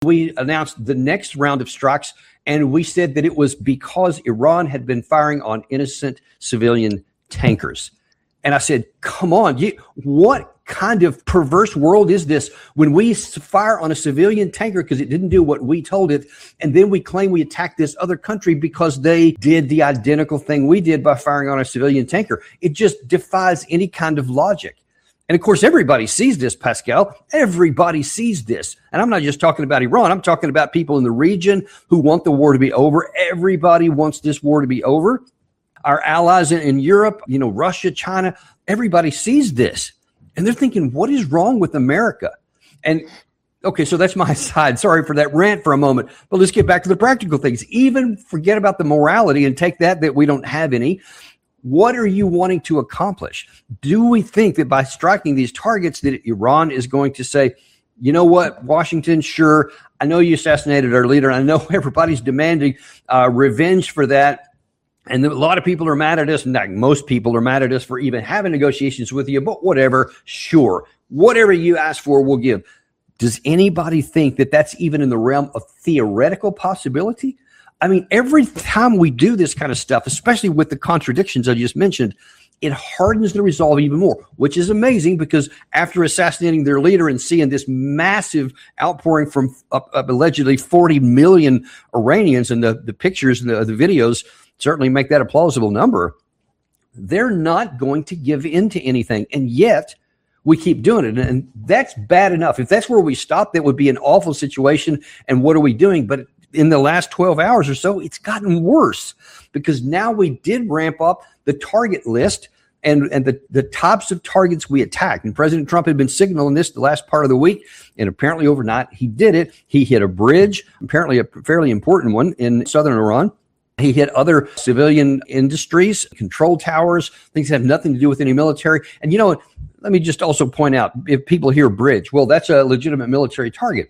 we announced the next round of strikes, and we said that it was because Iran had been firing on innocent civilian tankers. And I said, come on, what kind of perverse world is this when we fire on a civilian tanker because it didn't do what we told it, and then we claim we attacked this other country because they did the identical thing we did by firing on a civilian tanker? It just defies any kind of logic. And of course, everybody sees this, Pascal. Everybody sees this. And I'm not just talking about Iran. I'm talking about people in the region who want the war to be over. Everybody wants this war to be over. Our allies in Europe, Russia, China, everybody sees this. And they're thinking, what is wrong with America? And okay, so that's my side. Sorry for that rant for a moment. But let's get back to the practical things. Even forget about the morality and take that we don't have any. What are you wanting to accomplish? Do we think that by striking these targets that Iran is going to say, you know what, Washington, sure, I know you assassinated our leader. I know everybody's demanding revenge for that. And a lot of people are mad at us. And most people are mad at us for even having negotiations with you. But whatever, sure, whatever you ask for, we'll give. Does anybody think that that's even in the realm of theoretical possibility? I mean, every time we do this kind of stuff, especially with the contradictions I just mentioned, it hardens the resolve even more, which is amazing because after assassinating their leader and seeing this massive outpouring from allegedly 40 million Iranians, and the pictures and the videos certainly make that a plausible number, they're not going to give in to anything. And yet we keep doing it. And that's bad enough. If that's where we stop, that would be an awful situation. And what are we doing? But in the last 12 hours or so, it's gotten worse because now we did ramp up the target list and the types of targets we attacked. And President Trump had been signaling this the last part of the week, and apparently overnight he did it. He hit a bridge, apparently a fairly important one in southern Iran. He hit other civilian industries, control towers, things that have nothing to do with any military. And let me just also point out, if people hear bridge, well, that's a legitimate military target.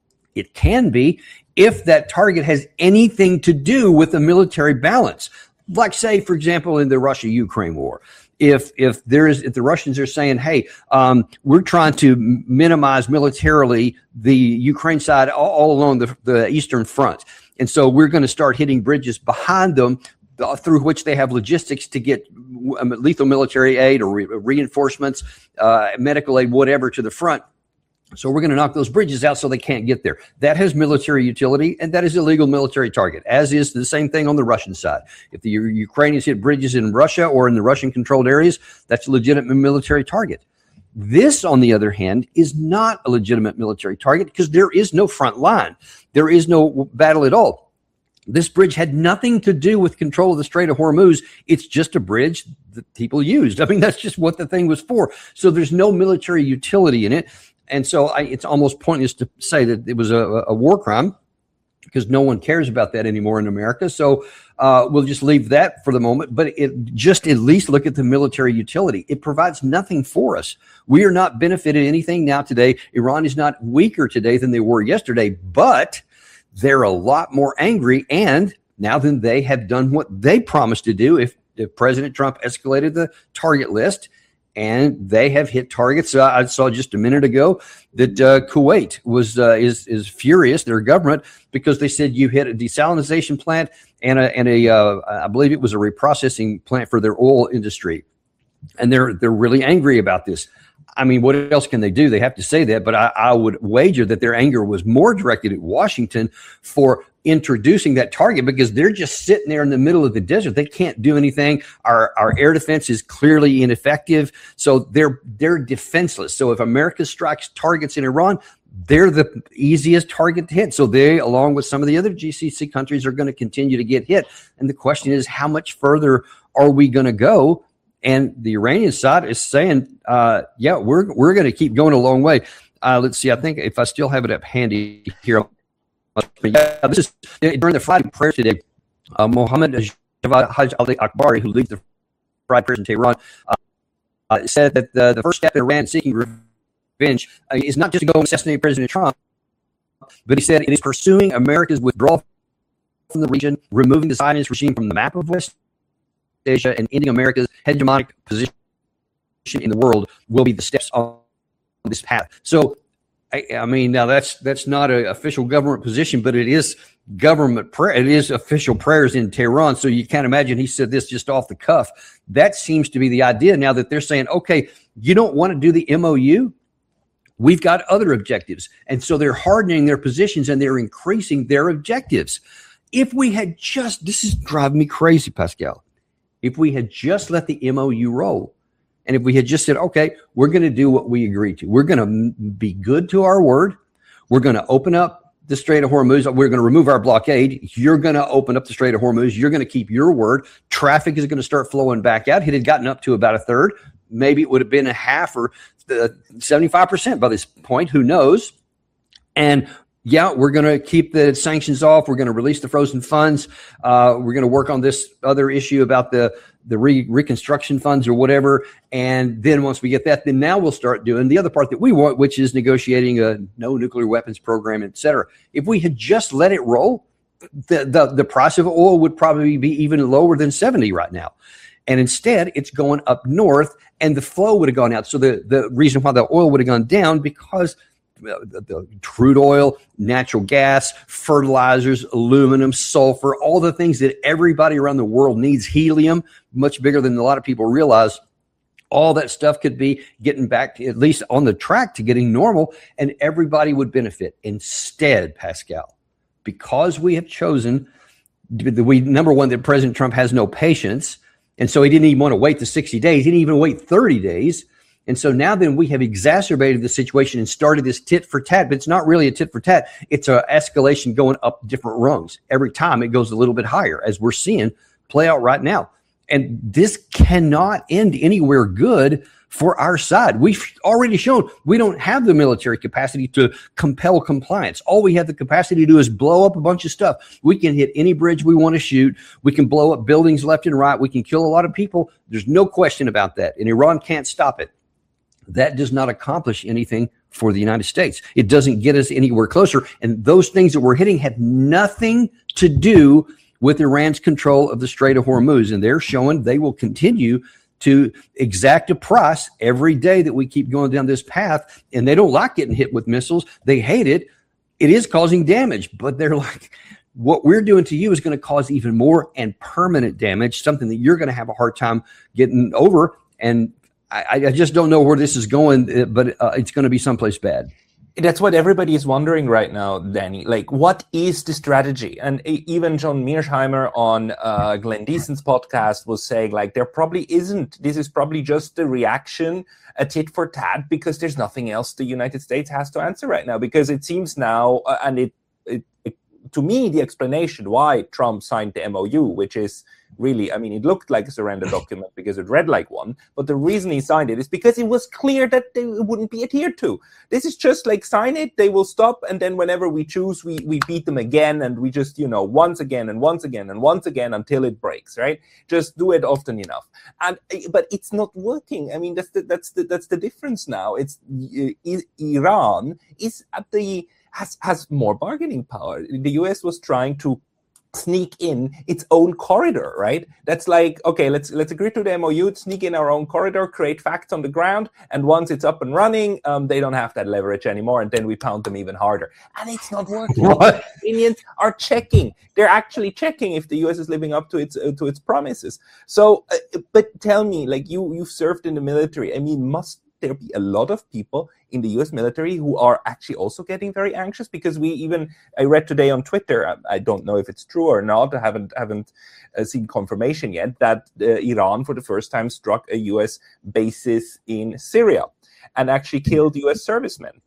It can be if that target has anything to do with the military balance. Like, say, for example, in the Russia-Ukraine war, if the Russians are saying, hey, we're trying to minimize militarily the Ukraine side all along the Eastern Front. And so we're going to start hitting bridges behind them through which they have logistics to get lethal military aid or reinforcements, medical aid, whatever, to the front. So we're going to knock those bridges out so they can't get there. That has military utility, and that is a legal military target, as is the same thing on the Russian side. If the Ukrainians hit bridges in Russia or in the Russian-controlled areas, that's a legitimate military target. This, on the other hand, is not a legitimate military target because there is no front line. There is no battle at all. This bridge had nothing to do with control of the Strait of Hormuz. It's just a bridge that people used. I mean, that's just what the thing was for. So there's no military utility in it. And so it's almost pointless to say that it was a war crime because no one cares about that anymore in America. So we'll just leave that for the moment. But just at least look at the military utility. It provides nothing for us. We are not benefited anything now today. Iran is not weaker today than they were yesterday, but they're a lot more angry. And now then they have done what they promised to do if President Trump escalated the target list. And they have hit targets. I saw just a minute ago that Kuwait is furious, their government, because they said you hit a desalination plant and I believe it was a reprocessing plant for their oil industry, and they're really angry about this. I mean, what else can they do? They have to say that, but I would wager that their anger was more directed at Washington for introducing that target because they're just sitting there in the middle of the desert. They can't do anything. Our air defense is clearly ineffective, so they're defenseless. So if America strikes targets in Iran, they're the easiest target to hit. So they, along with some of the other GCC countries, are going to continue to get hit. And the question is, how much further are we going to go? And the Iranian side is saying, yeah, we're going to keep going a long way. Let's see. I think if I still have it up handy here. Yeah, this is during the Friday prayer today. Mohammed Javad Haj Ali Akbari, who leads the Friday prayers in Tehran, said that the first step in Iran seeking revenge is not just to go and assassinate President Trump, but he said it is pursuing America's withdrawal from the region, removing the Zionist regime from the map of West Asia, and ending America's hegemonic position in the world will be the steps on this path. So I mean, now that's not an official government position, but it is government prayer. It is official prayers in Tehran. So you can't imagine he said this just off the cuff. That seems to be the idea now that they're saying, okay, you don't want to do the MOU? We've got other objectives. And so they're hardening their positions and they're increasing their objectives. If we had just, this is driving me crazy, Pascal. If we had just let the MOU roll, and if we had just said, okay, we're going to do what we agreed to. We're going to be good to our word. We're going to open up the Strait of Hormuz. We're going to remove our blockade. You're going to open up the Strait of Hormuz. You're going to keep your word. Traffic is going to start flowing back out. It had gotten up to about a third. Maybe it would have been a half or 75% by this point. Who knows? And yeah, we're going to keep the sanctions off. We're going to release the frozen funds. We're going to work on this other issue about the reconstruction funds or whatever. And then once we get that, then now we'll start doing the other part that we want, which is negotiating a no nuclear weapons program, et cetera. If we had just let it roll, the price of oil would probably be even lower than 70 right now. And instead, it's going up north, and the flow would have gone out. So the reason why the oil would have gone down, because the crude oil, natural gas, fertilizers, aluminum, sulfur, all the things that everybody around the world needs, helium, much bigger than a lot of people realize. All that stuff could be getting back to, at least on the track to getting normal, and everybody would benefit. Instead, Pascal, because we have chosen, number one, that President Trump has no patience, and so he didn't even want to wait the 60 days. He didn't even wait 30 days. And so now then we have exacerbated the situation and started this tit for tat, but it's not really a tit for tat. It's an escalation going up different rungs. Every time it goes a little bit higher, as we're seeing play out right now. And this cannot end anywhere good for our side. We've already shown we don't have the military capacity to compel compliance. All we have the capacity to do is blow up a bunch of stuff. We can hit any bridge we want to shoot. We can blow up buildings left and right. We can kill a lot of people. There's no question about that. And Iran can't stop it. That does not accomplish anything for the United States. It doesn't get us anywhere closer. And those things that we're hitting have nothing to do with Iran's control of the Strait of Hormuz. And they're showing they will continue to exact a price every day that we keep going down this path. And they don't like getting hit with missiles. They hate it. It is causing damage, but they're like, what we're doing to you is going to cause even more and permanent damage, something that you're going to have a hard time getting over. And I just don't know where this is going, but it's going to be someplace bad. That's what everybody is wondering right now, Danny. Like, what is the strategy? And even John Mearsheimer on Glenn Deason's podcast was saying, like, there probably isn't. This is probably just the reaction, a tit for tat, because there's nothing else the United States has to answer right now. Because it seems now, and it to me, the explanation why Trump signed the MOU, which is really, I mean, it looked like a surrender document because it read like one, but the reason he signed it is because it was clear that it wouldn't be adhered to. This is just like, sign it, they will stop, and then whenever we choose, we beat them again, and we just, once again and once again and once again until it breaks, right? Just do it often enough. But it's not working. I mean, that's the difference now. It's Iran is at the has more bargaining power. The US was trying to sneak in its own corridor, right? That's like, okay, let's agree to the MOU, sneak in our own corridor, create facts on the ground, and once it's up and running, they don't have that leverage anymore, and then we pound them even harder. And it's not working. The Iranians are checking. They're actually checking if the US is living up to its promises. So, but tell me, like, you've served in the military. I mean, must there be a lot of people in the US military who are actually also getting very anxious? Because I read today on Twitter, I don't know if it's true or not, I haven't seen confirmation yet, that Iran for the first time struck a US basis in Syria and actually killed US servicemen.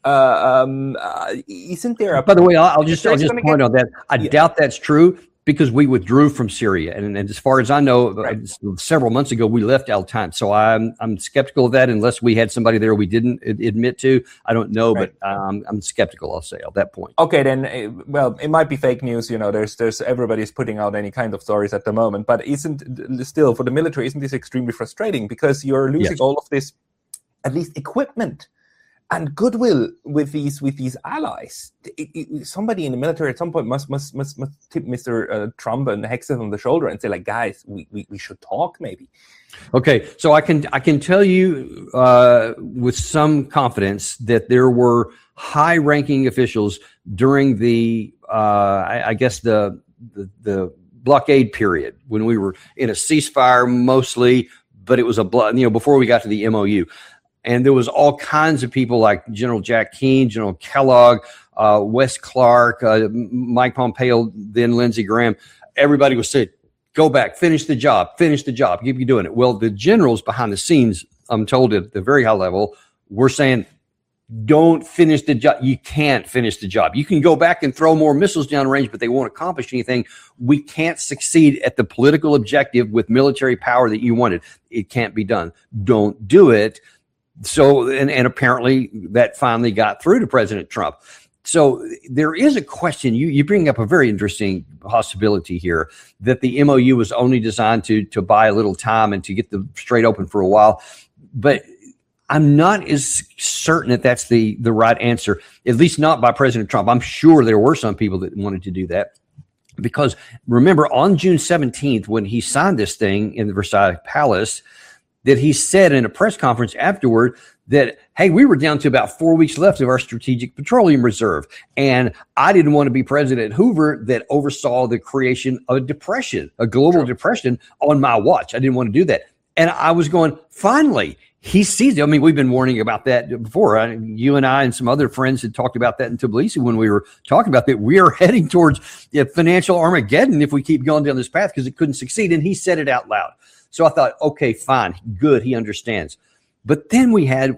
Isn't there a... By the way, I'll just point on that. I doubt that's true, because we withdrew from Syria. And as far as I know, several months ago, we left Al-Tanf. So I'm skeptical of that unless we had somebody there we didn't admit to. I don't know, but I'm skeptical, I'll say, at that point. Okay, then, well, it might be fake news. There's everybody's putting out any kind of stories at the moment. But still, for the military, isn't this extremely frustrating? Because you're losing all of this, at least equipment. and goodwill with these allies. Somebody in the military at some point must tip Mr. Trump and Hegseth on the shoulder and say, like, guys, we should talk maybe. Okay, so I can tell you with some confidence that there were high-ranking officials during the I guess the blockade period when we were in a ceasefire mostly, but it was before we got to the MOU. And there was all kinds of people like General Jack Keane, General Kellogg, Wes Clark, Mike Pompeo, then Lindsey Graham. Everybody was saying, go back, finish the job, keep you doing it. Well, the generals behind the scenes, I'm told at the very high level, were saying, don't finish the job. You can't finish the job. You can go back and throw more missiles downrange, but they won't accomplish anything. We can't succeed at the political objective with military power that you wanted. It can't be done. Don't do it. So, and apparently that finally got through to President Trump. So there is a question. You bring up a very interesting possibility here that the MOU was only designed to buy a little time and to get the Strait open for a while. But I'm not as certain that that's the right answer, at least not by President Trump. I'm sure there were some people that wanted to do that. Because remember, on June 17th, when he signed this thing in the Versailles Palace, that he said in a press conference afterward that, hey, we were down to about 4 weeks left of our strategic petroleum reserve. And I didn't want to be President Hoover that oversaw the creation of a depression, a global depression on my watch. I didn't want to do that. And I was going, finally, he sees it. I mean, we've been warning about that before. You and I and some other friends had talked about that in Tbilisi when we were talking about that. We are heading towards financial Armageddon if we keep going down this path because it couldn't succeed. And he said it out loud. So I thought, okay, fine, good, he understands. But then we had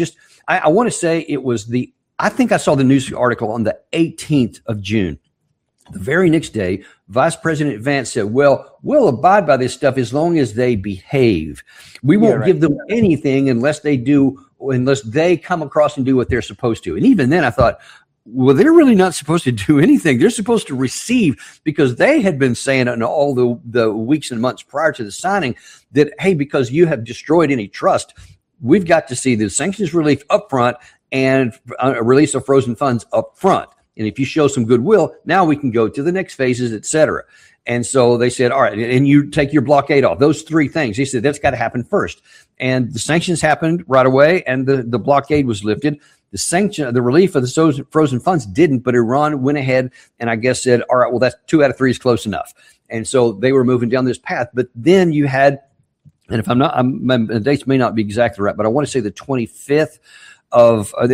I want to say it was I think I saw the news article on the 18th of June. The very next day, Vice President Vance said, well, we'll abide by this stuff as long as they behave. We won't give them anything unless they come across and do what they're supposed to. And even then I thought, well, they're really not supposed to do anything. They're supposed to receive, because they had been saying in all the weeks and months prior to the signing that, hey, because you have destroyed any trust, we've got to see the sanctions relief up front and a release of frozen funds up front. And if you show some goodwill, now we can go to the next phases, et cetera. And so they said, all right, and you take your blockade off. Those three things. He said, that's got to happen first. And the sanctions happened right away, and the blockade was lifted. The relief of the frozen funds didn't, but Iran went ahead and I guess said, all right, well, that's 2 out of 3 is close enough. And so they were moving down this path. But then you had, and if the dates may not be exactly right, but I want to say the 25th of, the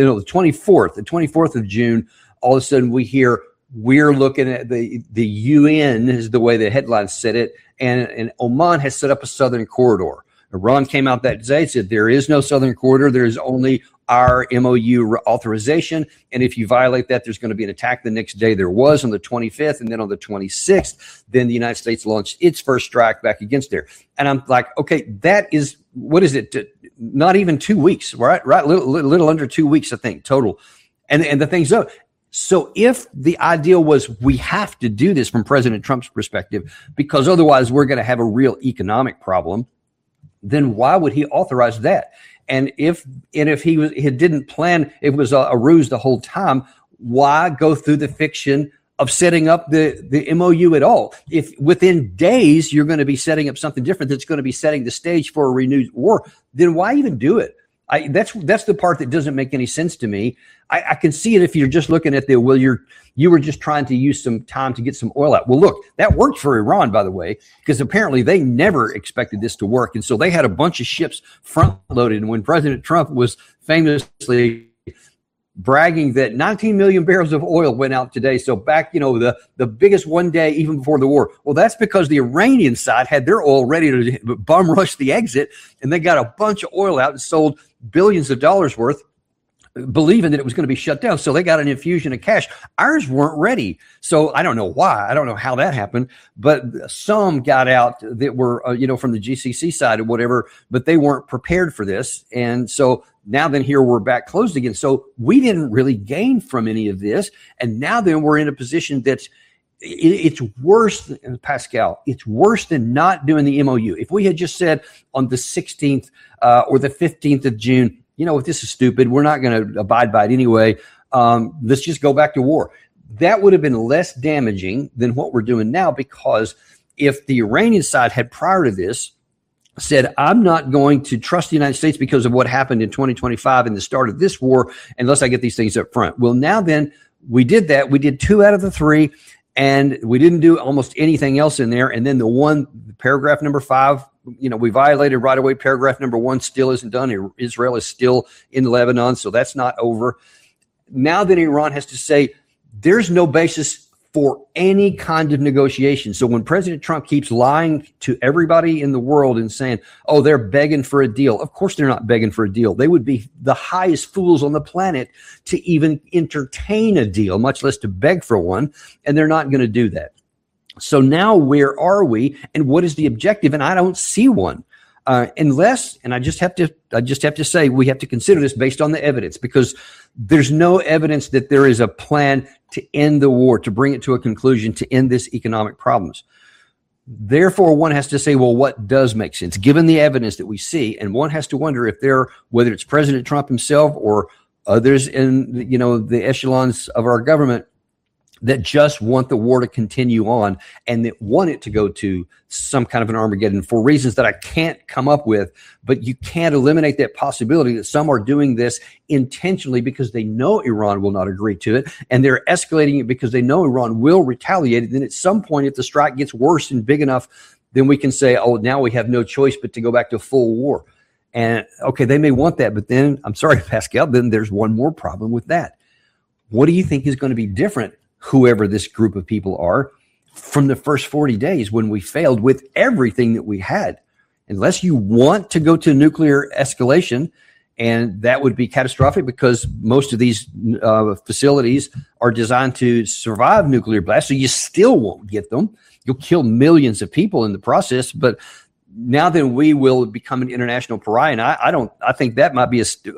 24th of June, all of a sudden we hear, we're looking at the UN is the way the headline said it. And Oman has set up a southern corridor. Iran came out that day, said there is no southern corridor. There is only our MOU authorization. And if you violate that, there's going to be an attack the next day. There was on the 25th. And then on the 26th, then the United States launched its first strike back against there. And I'm like, okay, that is, what is it? Not even 2 weeks, right? Little under 2 weeks, I think, total. And the thing's up. So if the ideal was we have to do this from President Trump's perspective, because otherwise we're going to have a real economic problem, then why would he authorize that? And if he didn't plan, it was a ruse the whole time, why go through the fiction of setting up the MOU at all? If within days you're going to be setting up something different that's going to be setting the stage for a renewed war, then why even do it? That's the part that doesn't make any sense to me. I can see it if you're just looking at you were just trying to use some time to get some oil out. Well, look, that worked for Iran, by the way, because apparently they never expected this to work. And so they had a bunch of ships front loaded. And when President Trump was famously bragging that 19 million barrels of oil went out today. So back, the biggest one day, even before the war. Well, that's because the Iranian side had their oil ready to bum rush the exit. And they got a bunch of oil out and sold billions of dollars worth, believing that it was going to be shut down. So they got an infusion of cash. Ours weren't ready. So I don't know why. I don't know how that happened, but some got out that were, from the GCC side or whatever, but they weren't prepared for this. And so now then here we're back closed again. So we didn't really gain from any of this. And now then we're in a position that's, it's worse than Pascal. It's worse than not doing the MOU. If we had just said on the 16th or the 15th of June, if this is stupid, we're not going to abide by it anyway. Let's just go back to war. That would have been less damaging than what we're doing now, because if the Iranian side had prior to this said, I'm not going to trust the United States because of what happened in 2025 and the start of this war unless I get these things up front. Well, now then, we did that. We did 2 out of the 3, and we didn't do almost anything else in there. And then paragraph number 5, we violated right away. Paragraph number 1 still isn't done. Israel is still in Lebanon, so that's not over. Now then, Iran has to say there's no basis for any kind of negotiation. So when President Trump keeps lying to everybody in the world and saying, oh, they're begging for a deal. Of course, they're not begging for a deal. They would be the highest fools on the planet to even entertain a deal, much less to beg for one. And they're not going to do that. So now where are we, and what is the objective? And I don't see one. Unless, and I just have to say, we have to consider this based on the evidence, because there's no evidence that there is a plan to end the war, to bring it to a conclusion, to end this economic problems. Therefore, one has to say, well, what does make sense given the evidence that we see? And one has to wonder if whether it's President Trump himself or others in, the echelons of our government that just want the war to continue on and that want it to go to some kind of an Armageddon for reasons that I can't come up with. But you can't eliminate that possibility that some are doing this intentionally because they know Iran will not agree to it, and they're escalating it because they know Iran will retaliate. And then at some point, if the strike gets worse and big enough, then we can say, oh, now we have no choice but to go back to full war. And okay, they may want that, but then, I'm sorry, Pascal, then there's one more problem with that. What do you think is going to be different, whoever this group of people are, from the first 40 days when we failed with everything that we had? Unless you want to go to nuclear escalation, and that would be catastrophic because most of these facilities are designed to survive nuclear blast, so you still won't get them. You'll kill millions of people in the process, but now then we will become an international pariah. And I think that might be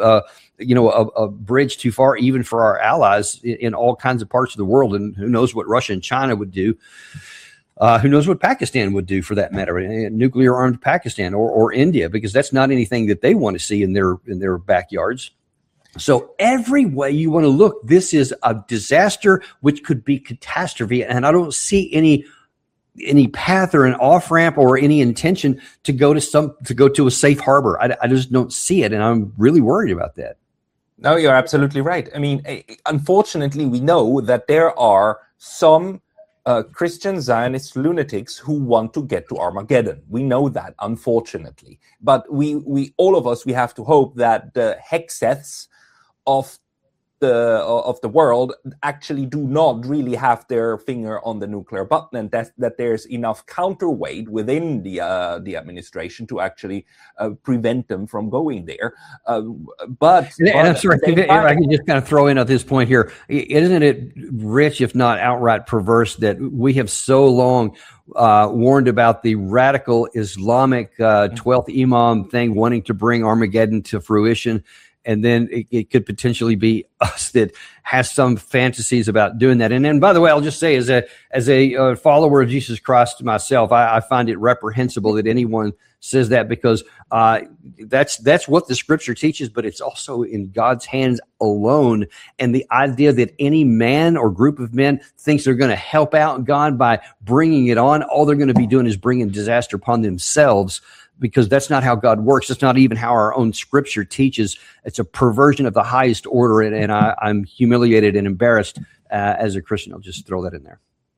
a bridge too far, even for our allies in all kinds of parts of the world. And who knows what Russia and China would do? Who knows what Pakistan would do, for that matter? Nuclear armed Pakistan or India, because that's not anything that they want to see in their backyards. So every way you want to look, this is a disaster which could be catastrophe, and I don't see any path or an off ramp or any intention to go to a safe harbor. I just don't see it, and I'm really worried about that. No, you're absolutely right. I mean, unfortunately, we know that there are some Christian Zionist lunatics who want to get to Armageddon. We know that, unfortunately. But we all of us, we have to hope that the Hexeths of the world actually do not really have their finger on the nuclear button, and that there's enough counterweight within the administration to actually prevent them from going there. But I'm sorry, if I can just kind of throw in at this point here, isn't it rich, if not outright perverse, that we have so long warned about the radical Islamic 12th Imam thing wanting to bring Armageddon to fruition? And then it could potentially be us that has some fantasies about doing that. And then, by the way, I'll just say, as a follower of Jesus Christ myself, I find it reprehensible that anyone says that, because that's what the Scripture teaches, but it's also in God's hands alone. And the idea that any man or group of men thinks they're going to help out God by bringing it on, all they're going to be doing is bringing disaster upon themselves, because that's not how God works. That's not even how our own Scripture teaches. It's a perversion of the highest order, and I'm humiliated and embarrassed as a Christian. I'll just throw that in there.